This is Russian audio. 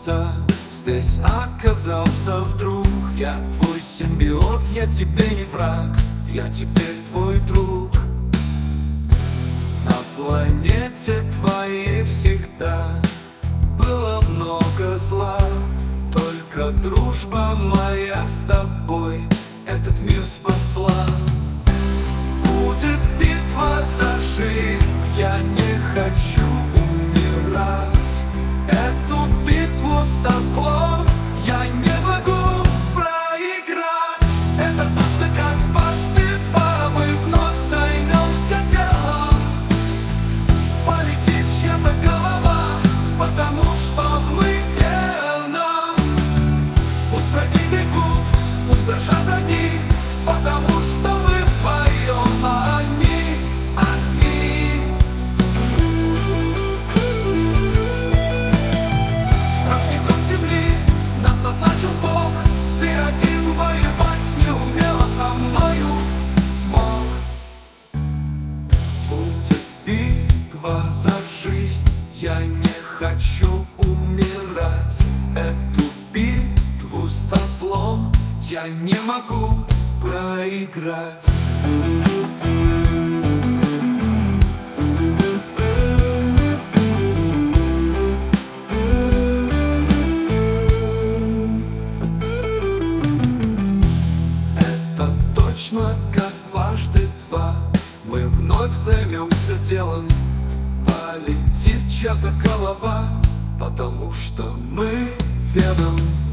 конца. Здесь оказался вдруг я твой симбиот, я тебе не враг, я теперь твой друг. На планете твоей всегда было много зла, только дружба моя с тобой этот мир спасла. Будет битва за жизнь, я не хочу умирать. Эту битву со злом я не могу проиграть. Это точно как дважды два, мы вновь займемся делом. Полетит чья-то голова, потому что мы верным. Пусть враги бегут, пусть дрожат они, потому что мы вдвоем, а они. Страшный круг земли нас назначил Бог, ты один воевать не умел, а со мною смог. Будет битва за жизнь, я не хочу умирать. Эту битву со злом я не могу проиграть. Это точно как дважды два, мы вновь займемся делом. Полетит чья-то голова, потому что мы ведом.